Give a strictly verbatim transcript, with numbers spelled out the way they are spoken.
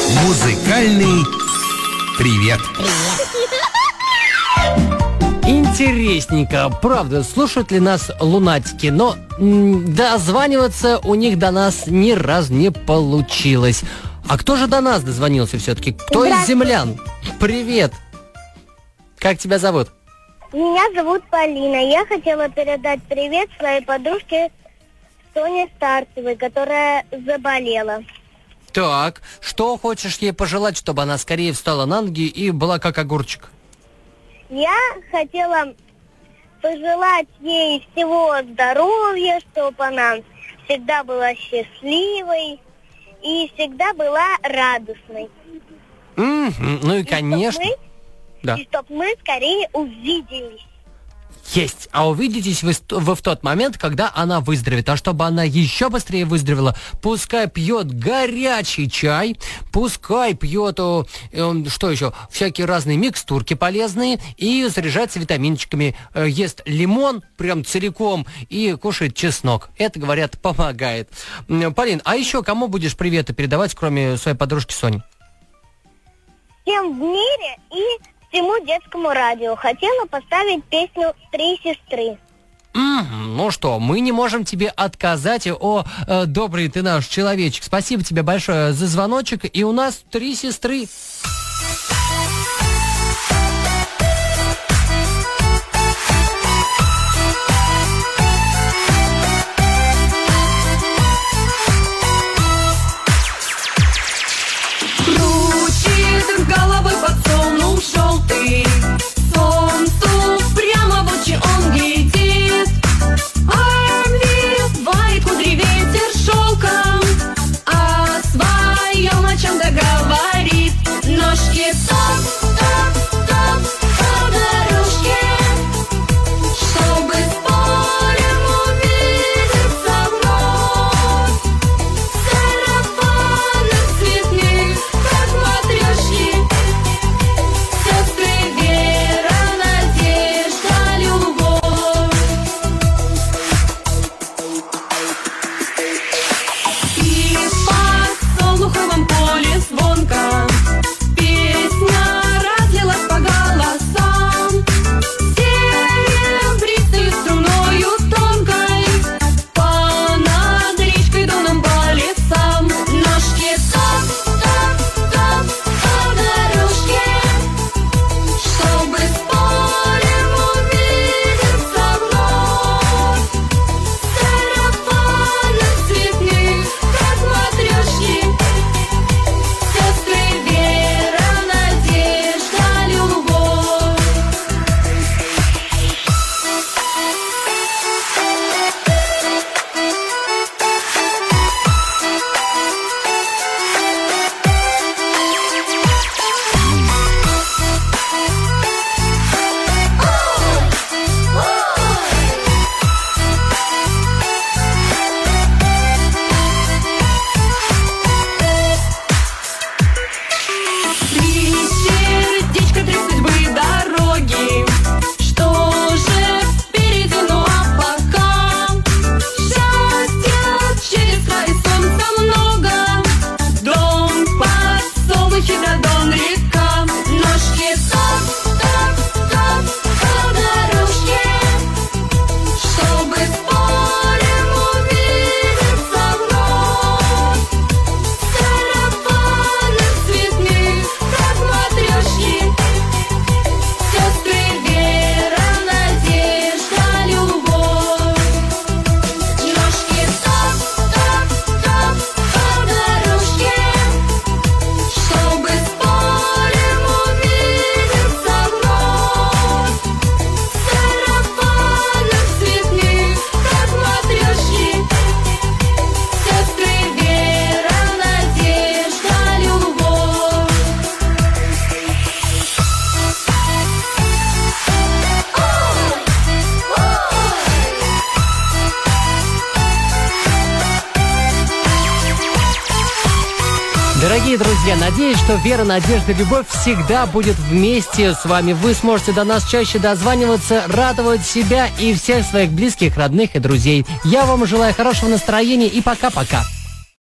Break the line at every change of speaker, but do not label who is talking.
Музыкальный привет.
Интересненько, правда, слушают ли нас лунатики, но м, дозваниваться у них до нас ни разу не получилось. А кто же до нас дозвонился все-таки? Кто из землян? Привет. Как тебя зовут?
Меня зовут Полина. Я хотела передать привет своей подружке Соне Старцевой, которая заболела.
Так, что хочешь ей пожелать, чтобы она скорее встала на ноги и была как огурчик?
Я хотела пожелать ей всего здоровья, чтобы она всегда была счастливой и всегда была радостной.
Mm-hmm. Ну и,
и
конечно.
Чтоб мы,
да.
И чтобы мы скорее увиделись.
Есть. А увидитесь вы, вы в тот момент, когда она выздоровеет. А чтобы она еще быстрее выздоровела, пускай пьет горячий чай, пускай пьет, о, э, что еще, всякие разные микстурки полезные и заряжается витаминчиками. Э, ест лимон прям целиком и кушает чеснок. Это, говорят, помогает. Полин, а еще кому будешь приветы передавать, кроме своей подружки Сони?
Всем в мире и всему детскому радио. Хотела поставить песню «Три сестры».
Mm, ну что, мы не можем тебе отказать. О, э, добрый ты наш человечек. Спасибо тебе большое за звоночек. И у нас три сестры.
Крутит головой подсолнух желтый, солнцу прямо в очи он глядит. Обвивает кудри ветер шелком, о своем о чем-то говорит. Ножки топ-топ-топ по дорожке, чтобы с полем увидеться вновь. Сарафанных цветных, как матрешки, сестры Вера, Надежда, Любовь. И в подсолнуховом поле звонко песня разлилась по голосам, серебристой струною тонкой, понад речкой доном по лесам. Ножки топ-топ-топ по дорожке, чтобы с полем увидеться вновь. Сарафанных цветных, как матрешки, сестры Вера, Надежда, Любовь. Три сердечка, три судьбы, дороги. Что же впереди, ну а пока счастья через край, солнца много. Дом, подсолнухи да дон, река. Ножки топ-топ-топ по дорожке, чтобы с полем увидеться вновь. Сарафанных цветных, как матрешки, сестры Вера, Надежда, Любовь. Ножки топ-топ-топ по дорожке, чтобы с полем увидеться вновь. Сарафанных цветных, как матрешки, сестры Вера, Надежда, Любовь.
Дорогие друзья, надеюсь, что Вера, Надежда, Любовь всегда будет вместе с вами. Вы сможете до нас чаще дозваниваться, радовать себя и всех своих близких, родных и друзей. Я вам желаю хорошего настроения и пока-пока.